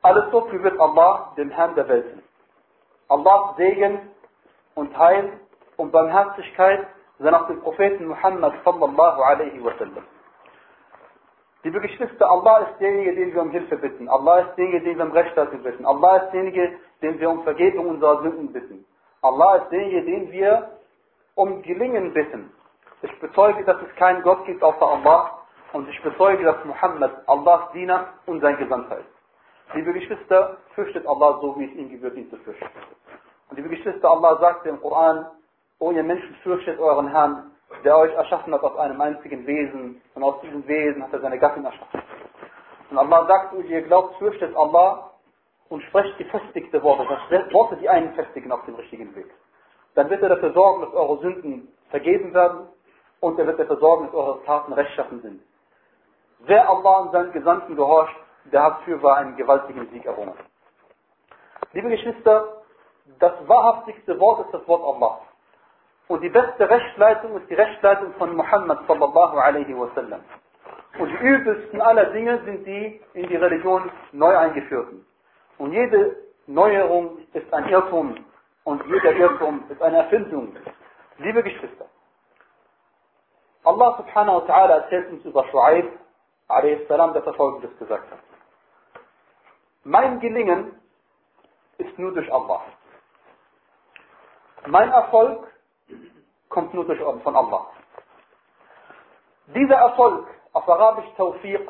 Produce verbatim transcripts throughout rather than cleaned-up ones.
Alles so wird Allah, dem Herrn der Welten. Allahs Segen und Heil und Barmherzigkeit sind auf den Propheten Muhammad sallallahu alaihi wa sallam. Liebe Geschwister, Allah ist derjenige, den wir um Hilfe bitten. Allah ist derjenige, den wir um Rechtleitung bitten. Allah ist derjenige, den wir um Vergebung unserer Sünden bitten. Allah ist derjenige, den wir um Gelingen bitten. Ich bezeuge, dass es keinen Gott gibt außer Allah und ich bezeuge, dass Muhammad Allahs Diener und sein Gesandter ist. Liebe Geschwister, fürchtet Allah so, wie es ihm gebührt, ihn zu fürchten. Und liebe Geschwister, Allah sagte im Koran: O ihr Menschen, fürchtet euren Herrn, der euch erschaffen hat aus einem einzigen Wesen, und aus diesem Wesen hat er seine Gattin erschaffen. Und Allah sagt: O ihr glaubt, fürchtet Allah und sprecht gefestigte Worte, das Worte, die einen festigen auf dem richtigen Weg. Dann wird er dafür sorgen, dass eure Sünden vergeben werden und er wird dafür sorgen, dass eure Taten rechtschaffen sind. Wer Allah und seinen Gesandten gehorcht, der hat fürwahr einen gewaltigen Sieg errungen. Liebe Geschwister, das wahrhaftigste Wort ist das Wort Allah. Und die beste Rechtsleitung ist die Rechtsleitung von Muhammad sallallahu alaihi wa sallam. Und die übelsten aller Dinge sind die in die Religion neu eingeführten. Und jede Neuerung ist ein Irrtum und jeder Irrtum ist eine Erfindung. Liebe Geschwister, Allah subhanahu wa ta'ala erzählt uns über Shu'aib alaihi salam, dass er Folgendes gesagt hat: Mein Gelingen ist nur durch Allah. Mein Erfolg kommt nur durch, von Allah. Dieser Erfolg, auf Arabisch Tawfiq,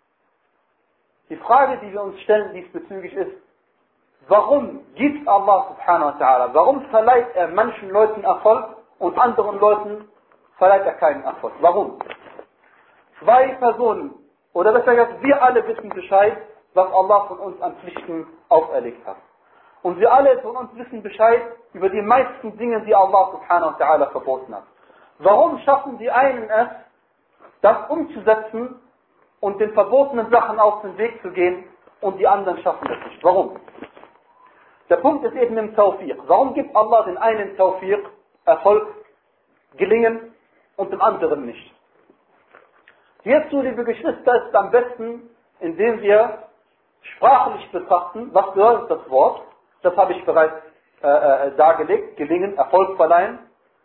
die Frage, die wir uns stellen diesbezüglich ist: Warum gibt Allah subhanahu wa ta'ala, warum verleiht er manchen Leuten Erfolg und anderen Leuten verleiht er keinen Erfolg? Warum? Zwei Personen, oder besser gesagt, wir alle wissen Bescheid, was Allah von uns an Pflichten auferlegt hat. Und wir alle von uns wissen Bescheid über die meisten Dinge, die Allah subhanahu wa ta'ala verboten hat. Warum schaffen die einen es, das umzusetzen und den verbotenen Sachen auf den Weg zu gehen und die anderen schaffen das nicht? Warum? Der Punkt ist eben im Tawfiq. Warum gibt Allah den einen Tawfiq, Erfolg, Gelingen und dem anderen nicht? Hierzu, liebe Geschwister, ist am besten, indem wir sprachlich betrachten, was bedeutet das Wort. Das habe ich bereits äh, äh, dargelegt, gelingen, Erfolg verleihen.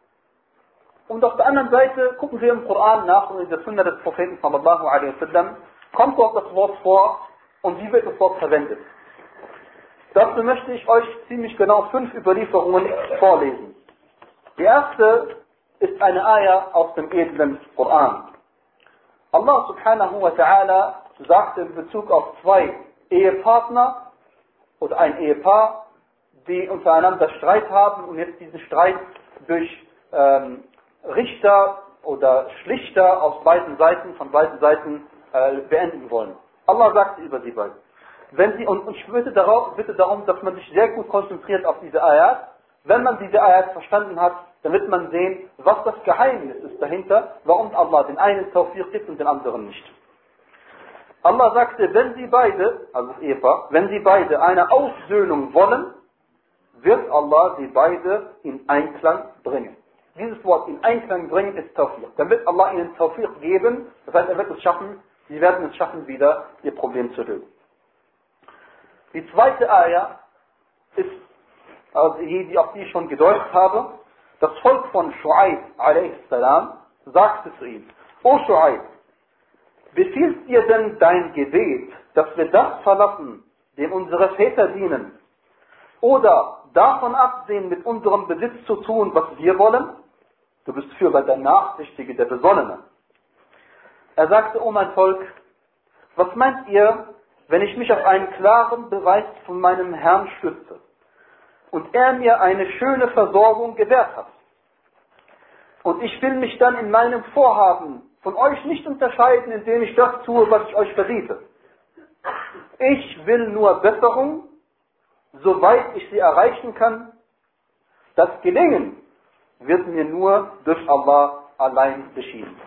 Und auf der anderen Seite gucken wir im Koran nach und in der Sunna des Propheten sallallahu alaihi wasallam kommt dort das Wort vor und wie wird das Wort verwendet. Dazu möchte ich euch ziemlich genau fünf Überlieferungen vorlesen. Die erste ist eine Ayah aus dem edlen Koran. Allah subhanahu wa ta'ala sagt in Bezug auf zwei Ehepartner oder ein Ehepaar, die untereinander Streit haben und jetzt diesen Streit durch ähm, Richter oder Schlichter aus beiden Seiten, von beiden Seiten äh, beenden wollen. Allah sagt über sie beiden. Wenn sie, und, und ich bitte, darauf, bitte darum, dass man sich sehr gut konzentriert auf diese Ayat. Wenn man diese Ayat verstanden hat, dann wird man sehen, was das Geheimnis ist dahinter, warum Allah den einen Tawfiq gibt und den anderen nicht. Allah sagte, wenn sie beide, also das Ehepaar, wenn sie beide eine Aussöhnung wollen, wird Allah sie beide in Einklang bringen. Dieses Wort in Einklang bringen ist Tawfiq. Dann wird Allah ihnen Tawfiq geben, das heißt, er wird es schaffen, sie werden es schaffen, wieder ihr Problem zu lösen. Die zweite Ayah ist, also die, auf die ich schon gedeutet habe, das Volk von Shu'aib alaihi salam sagte zu ihm: O Shu'aib, befiehlst dir denn dein Gebet, dass wir das verlassen, dem unsere Väter dienen, oder davon absehen, mit unserem Besitz zu tun, was wir wollen? Du bist fürwahr der Nachsichtige, der Besonnene. Er sagte: O mein Volk, was meint ihr, wenn ich mich auf einen klaren Beweis von meinem Herrn stütze und er mir eine schöne Versorgung gewährt hat? Und ich will mich dann in meinem Vorhaben von euch nicht unterscheiden, indem ich das tue, was ich euch verbiete. Ich will nur Besserung, soweit ich sie erreichen kann. Das Gelingen wird mir nur durch Allah allein beschieden.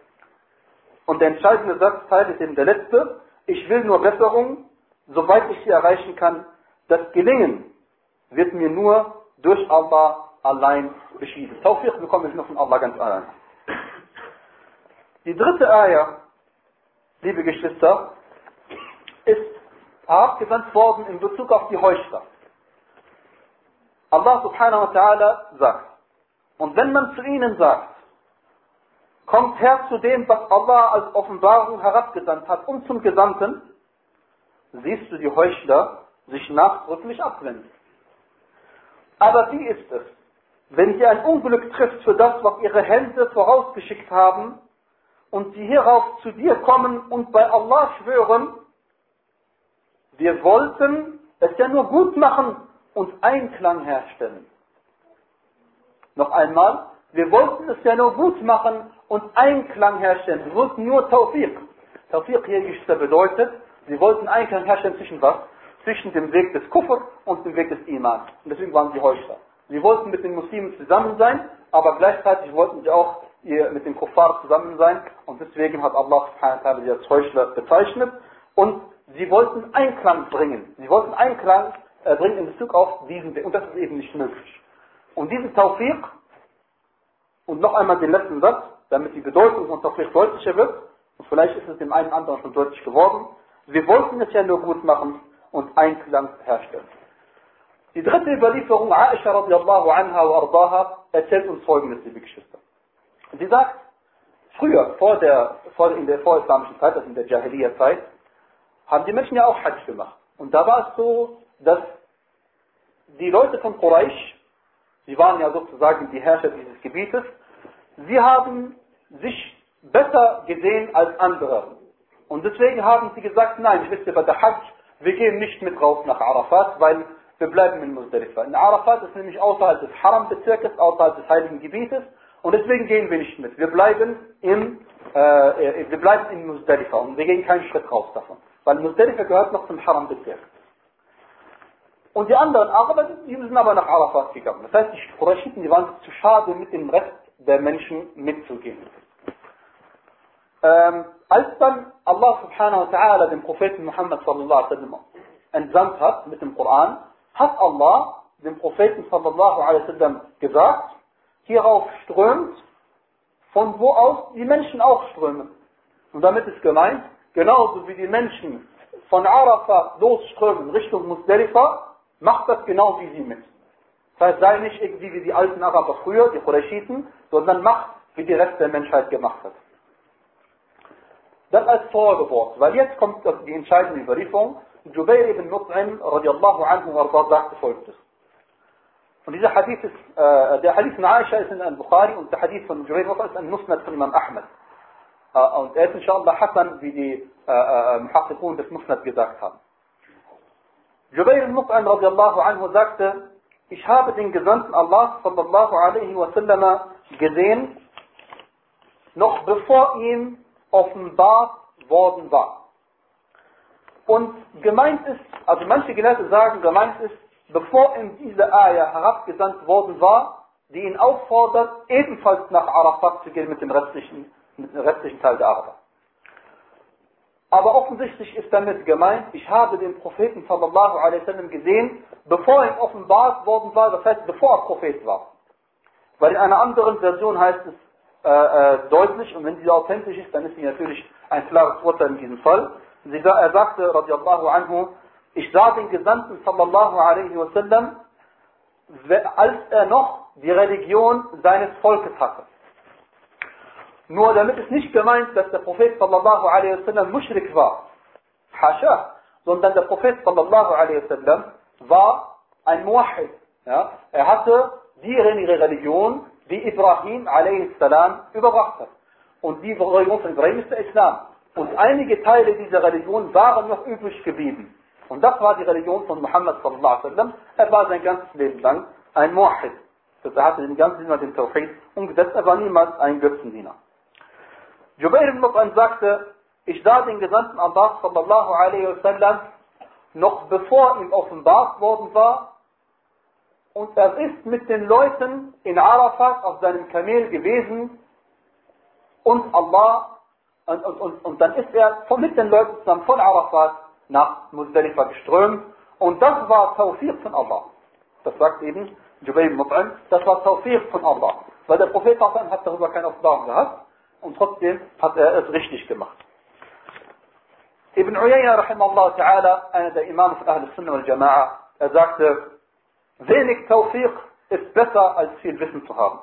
Und der entscheidende Satzteil ist eben der letzte: Ich will nur Besserung, soweit ich sie erreichen kann. Das Gelingen wird mir nur durch Allah allein beschieden. Tawfiq bekomme ich nur von Allah ganz allein. Die dritte Ayah, liebe Geschwister, ist herabgesandt worden in Bezug auf die Heuchler. Allah subhanahu wa ta'ala sagt, und wenn man zu ihnen sagt, kommt her zu dem, was Allah als Offenbarung herabgesandt hat und zum Gesandten, siehst du die Heuchler sich nachdrücklich abwenden. Aber wie ist es, wenn sie ein Unglück trifft für das, was ihre Hände vorausgeschickt haben, und sie hierauf zu dir kommen und bei Allah schwören, wir wollten es ja nur gut machen und Einklang herstellen. Noch einmal, wir wollten es ja nur gut machen und Einklang herstellen. Wir wollten nur Tawfiq. Tawfiq hier bedeutet, sie wollten Einklang herstellen zwischen was? Zwischen dem Weg des Kufr und dem Weg des Iman. Und deswegen waren sie Heuchler. Sie wollten mit den Muslimen zusammen sein, aber gleichzeitig wollten sie auch mit den Kuffar zusammen sein. Und deswegen hat Allah subhanahu wa ta'ala sie als Heuchler bezeichnet. Und sie wollten Einklang bringen. Sie wollten Einklang äh, bringen in Bezug auf diesen Weg. Und das ist eben nicht möglich. Und diese Tawfiq, und noch einmal den letzten Satz, damit die Bedeutung von Tawfiq deutlicher wird, und vielleicht ist es dem einen oder anderen schon deutlich geworden, wir wollten es ja nur gut machen und Einklang herstellen. Die dritte Überlieferung, Aisha radiallahu anha wa ardaha, erzählt uns folgendes, liebe Geschwister. Sie sagt, früher, vor der, vor, in der vorislamischen Zeit, also in der Jahiliya-Zeit, haben die Menschen ja auch Hajj gemacht. Und da war es so, dass die Leute von Quraysh, sie waren ja sozusagen die Herrscher dieses Gebietes, sie haben sich besser gesehen als andere. Und deswegen haben sie gesagt, nein, wisst ihr, bei der Hajj, wir gehen nicht mit raus nach Arafat, weil wir bleiben in Muzdalifa. In Arafat ist nämlich außerhalb des Haram-Bezirkes, außerhalb des heiligen Gebietes, und deswegen gehen wir nicht mit. Wir bleiben in, äh, wir bleiben in Muzdalifa und wir gehen keinen Schritt raus davon. Weil Muzdalifa gehört noch zum Haram-Bezirk. Und die anderen Araber, die sind aber nach Arafat gegangen. Das heißt, die Qurayshiten, die waren zu schade, mit dem Rest der Menschen mitzugehen. Ähm, als dann Allah subhanahu wa ta'ala den Propheten Muhammad sallallahu alaihi wasallam entsandt hat mit dem Koran, hat Allah dem Propheten sallallahu alaihi wasallam gesagt, hierauf strömt, von wo aus die Menschen auch strömen. Und damit ist gemeint, genauso wie die Menschen von Arafat losströmen Richtung Muzdalifa, macht das genau wie sie mit. Das heißt, sei nicht irgendwie wie die alten Araber früher, die Qurayshiten, sondern macht, wie die Rest der Menschheit gemacht hat. Das als Vorwort, weil jetzt kommt die entscheidende Überlieferung. Jubayr ibn Mut'im radiallahu anhu warda sagte folgendes. Und dieser Hadith ist, äh, der Hadith von Aisha ist in Al-Bukhari und der Hadith von Jubayr ibn Mut'im ist ein Musnad von Imam Ahmed. Äh, und er ist inshallah Hassan, wie die äh, äh, Muhaqqikun des Musnad gesagt haben. Jubayr ibn Mut'im radiallahu anhu sagte, ich habe den Gesandten Allah sallallahu alaihi wa sallam gesehen, noch bevor ihm offenbart worden war. Und gemeint ist, also manche Gelehrte sagen, gemeint ist, bevor ihm diese Ayah herabgesandt worden war, die ihn auffordert, ebenfalls nach Arafat zu gehen mit dem restlichen, mit dem restlichen Teil der Araber. Aber offensichtlich ist damit gemeint, ich habe den Propheten sallallahu alaihi wasallam gesehen, bevor ihm offenbart worden war, das heißt, bevor er Prophet war. Weil in einer anderen Version heißt es äh, äh, deutlich, und wenn sie authentisch ist, dann ist sie natürlich ein klares Urteil in diesem Fall. Sie, er sagte, radiallahu anhu, ich sah den Gesandten sallallahu alaihi wasallam, als er noch die Religion seines Volkes hatte. Nur damit ist nicht gemeint, dass der Prophet sallallahu alaihi wasallam Mushrik war. Hascha. Sondern der Prophet sallallahu alaihi wasallam war ein Muwahhid. Ja? Er hatte die Religion, die Ibrahim alaihi salam überbracht hat. Und die Religion von Ibrahim ist der Islam. Und einige Teile dieser Religion waren noch übrig geblieben. Und das war die Religion von Muhammad sallallahu alaihi wasallam. Er war sein ganzes Leben lang ein Muwahhid. Er hatte den ganzen Leben den Tawhid umgesetzt. Er war niemals ein Götzendiener. Jubayr ibn Mut'im sagte, ich sah den Gesandten Allah sallallahu alaihi wasallam noch bevor ihm offenbart worden war, und er ist mit den Leuten in Arafat auf seinem Kamel gewesen und Allah und, und, und, und dann ist er von, mit den Leuten zusammen von Arafat nach Muzdalifa geströmt, und das war Tawfiq von Allah. Das sagt eben Jubayr ibn Mut'im, das war Tawfiq von Allah, weil der Prophet hat darüber keine Offenbarung gehabt. Und trotzdem hat er es richtig gemacht. Ibn Uyayna, rahimahullah ta'ala, einer der Imams von Ahl Sunnah wal Jama'a, er sagte, wenig Tawfiq ist besser als viel Wissen zu haben.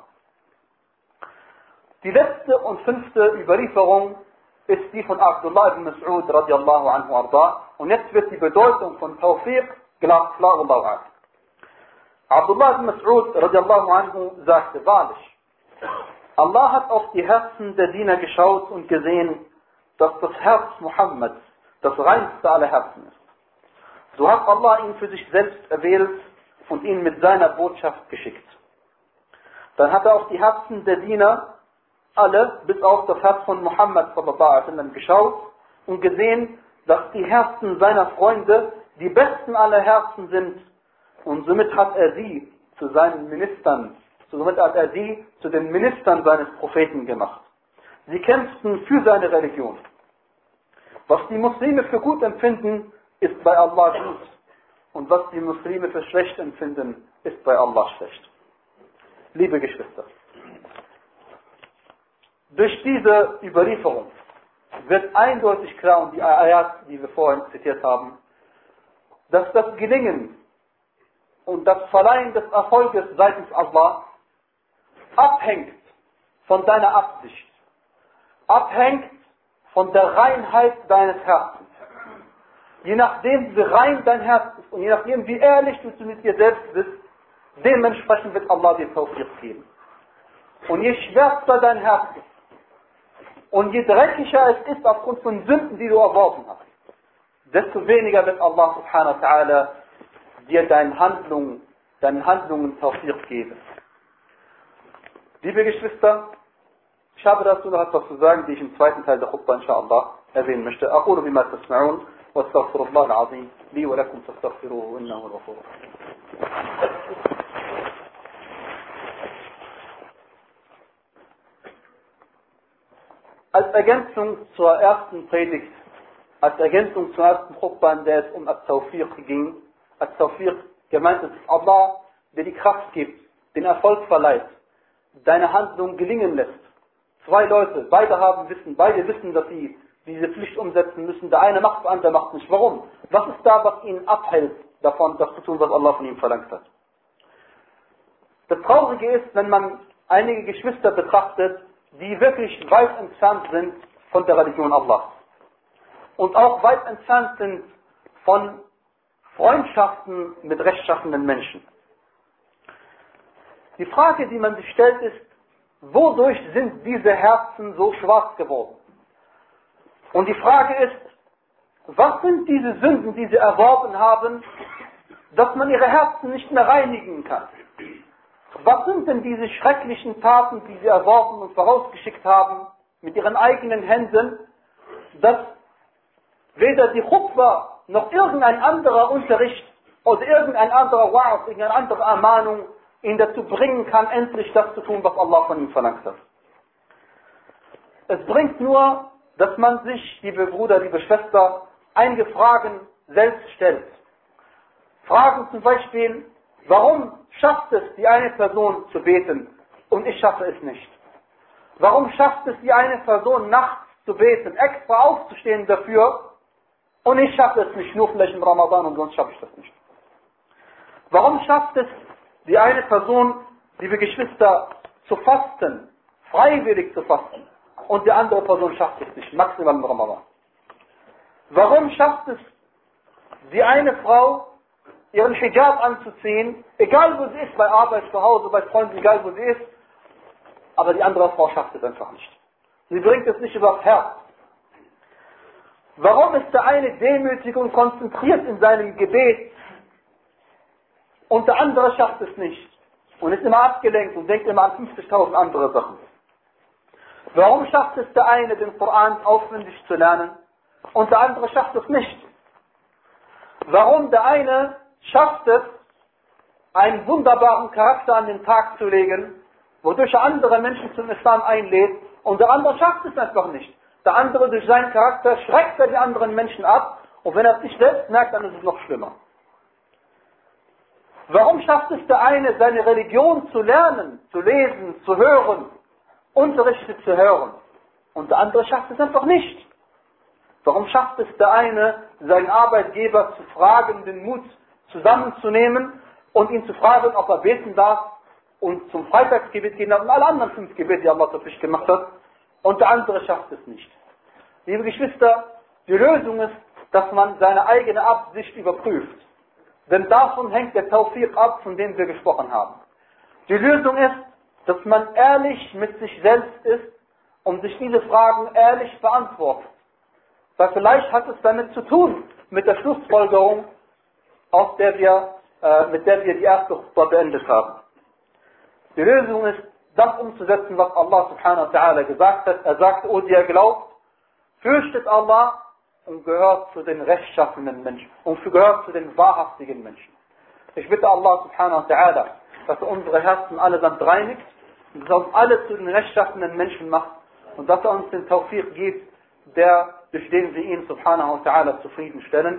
Die letzte und fünfte Überlieferung ist die von Abdullah ibn Mas'ud radiallahu anhu arda. Und jetzt wird die Bedeutung von Tawfiq glasklar und bauart. Abdullah ibn Mas'ud radiallahu anhu sagte, wahrlich, Allah hat auf die Herzen der Diener geschaut und gesehen, dass das Herz Muhammads das reinste aller Herzen ist. So hat Allah ihn für sich selbst erwählt und ihn mit seiner Botschaft geschickt. Dann hat er auf die Herzen der Diener alle, bis auf das Herz von Muhammad sallallahu alaihi wasallam geschaut und gesehen, dass die Herzen seiner Freunde die besten aller Herzen sind. Und somit hat er sie zu seinen Ministern, somit hat er sie zu den Ministern seines Propheten gemacht. Sie kämpften für seine Religion. Was die Muslime für gut empfinden, ist bei Allah gut. Und was die Muslime für schlecht empfinden, ist bei Allah schlecht. Liebe Geschwister, durch diese Überlieferung wird eindeutig klar, und die Ayat, die wir vorhin zitiert haben, dass das Gelingen und das Verleihen des Erfolges seitens Allah abhängt von deiner Absicht, abhängt von der Reinheit deines Herzens. Je nachdem, wie rein dein Herz ist und je nachdem, wie ehrlich du mit dir selbst bist, dementsprechend wird Allah dir Tawfiq geben. Und je schwärzer dein Herz ist und je dreckiger es ist aufgrund von Sünden, die du erworben hast, desto weniger wird Allah subhanahu wa ta'ala dir deinen Handlungen, deinen Handlungen Tawfiq geben. Liebe Geschwister, ich habe dazu noch etwas zu sagen, die ich im zweiten Teil der Khutbah inshallah erwähnen möchte. أقول بما تسمعون واستغفر الله العظيم لي ولكم فاستغفروه إنه هو الغفور الرحيم. Als Ergänzung zur ersten Predigt, als Ergänzung zur ersten Khutbah, in der es um At-Tawfiq ging, At-Tawfiq gemeint ist Allah, der die Kraft gibt, den Erfolg verleiht, deine Handlung gelingen lässt. Zwei Leute, beide haben Wissen, beide wissen, dass sie diese Pflicht umsetzen müssen. Der eine macht, der andere macht nicht. Warum? Was ist da, was ihn abhält davon, das zu tun, was Allah von ihm verlangt hat? Das Traurige ist, wenn man einige Geschwister betrachtet, die wirklich weit entfernt sind von der Religion Allah. Und auch weit entfernt sind von Freundschaften mit rechtschaffenen Menschen. Die Frage, die man sich stellt, ist, wodurch sind diese Herzen so schwarz geworden? Und die Frage ist, was sind diese Sünden, die sie erworben haben, dass man ihre Herzen nicht mehr reinigen kann? Was sind denn diese schrecklichen Taten, die sie erworben und vorausgeschickt haben, mit ihren eigenen Händen, dass weder die Khutbah noch irgendein anderer Unterricht oder irgendein anderer Wa'az, irgendeine andere Ermahnung ihn dazu bringen kann, endlich das zu tun, was Allah von ihm verlangt hat. Es bringt nur, dass man sich, liebe Bruder, liebe Schwester, einige Fragen selbst stellt. Fragen zum Beispiel, warum schafft es die eine Person zu beten und ich schaffe es nicht? Warum schafft es die eine Person nachts zu beten, extra aufzustehen dafür und ich schaffe es nicht, nur vielleicht im Ramadan und sonst schaffe ich das nicht? Warum schafft es die eine Person, liebe Geschwister, zu fasten, freiwillig zu fasten, und die andere Person schafft es nicht, maximal im Ramadan? Warum schafft es die eine Frau, ihren Hijab anzuziehen, egal wo sie ist, bei Arbeit, zu Hause, bei Freunden, egal wo sie ist, aber die andere Frau schafft es einfach nicht? Sie bringt es nicht übers Herz. Warum ist der eine demütig und konzentriert in seinem Gebet und der andere schafft es nicht und ist immer abgelenkt und denkt immer an fünfzigtausend andere Sachen? Warum schafft es der eine, den Koran auswendig zu lernen und der andere schafft es nicht? Warum der eine schafft es, einen wunderbaren Charakter an den Tag zu legen, wodurch er andere Menschen zum Islam einlädt, und der andere schafft es einfach nicht? Der andere, durch seinen Charakter, schreckt er die anderen Menschen ab, und wenn er es nicht selbst merkt, dann ist es noch schlimmer. Warum schafft es der eine, seine Religion zu lernen, zu lesen, zu hören, Unterrichte zu hören, und der andere schafft es einfach nicht? Warum schafft es der eine, seinen Arbeitgeber zu fragen, den Mut zusammenzunehmen und ihn zu fragen, ob er beten darf und zum Freitagsgebet gehen darf und alle anderen fünf Gebete, die Allah zur Pflicht gemacht hat, und der andere schafft es nicht. Liebe Geschwister, die Lösung ist, dass man seine eigene Absicht überprüft. Denn davon hängt der Tawfiq ab, von dem wir gesprochen haben. Die Lösung ist, dass man ehrlich mit sich selbst ist und sich diese Fragen ehrlich beantwortet. Weil vielleicht hat es damit zu tun, mit der Schlussfolgerung, aus der wir, äh, mit der wir die erste Khutbah beendet haben. Die Lösung ist, das umzusetzen, was Allah subhanahu wa ta'ala gesagt hat. Er sagt, o die ihr glaubt, fürchtet Allah und gehört zu den rechtschaffenen Menschen und gehört zu den wahrhaftigen Menschen. Ich bitte Allah subhanahu wa ta'ala, dass er unsere Herzen allesamt reinigt und dass er uns alle zu den rechtschaffenen Menschen macht und dass er uns den Tawfiq gibt, der, durch den wir ihn subhanahu wa ta'ala zufriedenstellen.